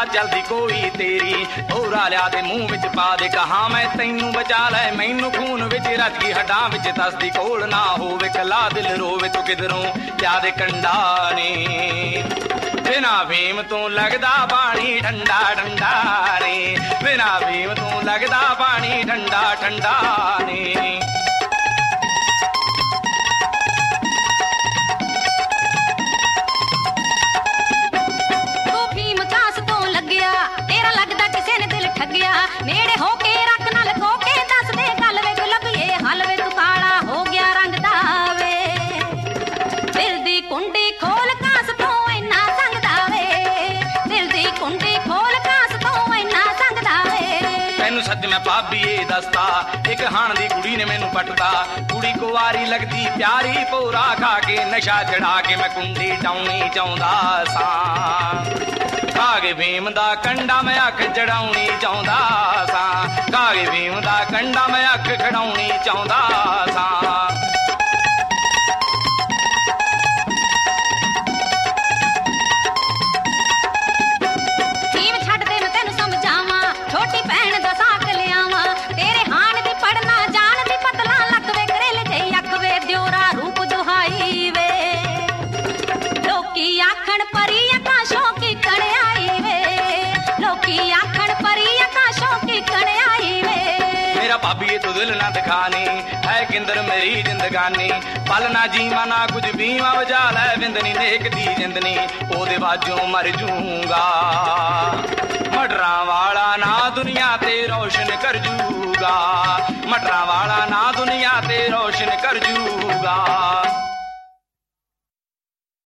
चलदी कोई तेरी भौरा लिया दे मूंह विच पा दे कहा मैं तैनू बचा लै मैनू खून विच रच गई हड्डां विच दसदी कोल ना होवे कला दिल रोवे तू किधरों लिया दे कंडा ने बिना भीम तू लगदा पानी ठंडा ठंडा ने बिना भीम तू लगदा पानी ठंडा ठंडा ने नेड़े होके रख ना लखो के दस दे गल वे गुलाबीए हल वे तू काला हो गया रंग दा वे दिल दी कुंडी खोल कास तो इन्ना संगदा वे दिल दी कुंडी खोल कास तो इन्ना संगदा वे तैनू सच मैं भाभीए दसदा एक हाण दी कुड़ी ने मैनू पटदा कुड़ी कुवारी लगदी प्यारी भौरा खा के नशा चढ़ा के मैं कुंडी टाउनी चाहुंदा सां कागे भीम दा कंडा मैं अख चढ़ाउणी चाहुंदा सां कागे भीम दा कंडा मैं अख खड़ाउणी चाहुंदा सां भीम छड्ड दे मैं तैनू समझावां छोटी भैण दा साक लियावां तेरे हाण दी पढ़ना जान दी पतला लक वे करेले जई अख वे दियोरा रूप दुहाई वे लोकी आखण परी आकाशों की कणे मेरा भाभी तू दिल ना दिखानी है किंदर मेरी जिंदगानी पल ना जीवा ना कुछ बीवा वजा लै विंदनी नेक दी जिंदनी ओदे बाजों मर जूंगा मटरा वाला ना दुनिया ते रोशन कर जूगा मटरा वाला ना दुनिया ते रोशन कर जूगा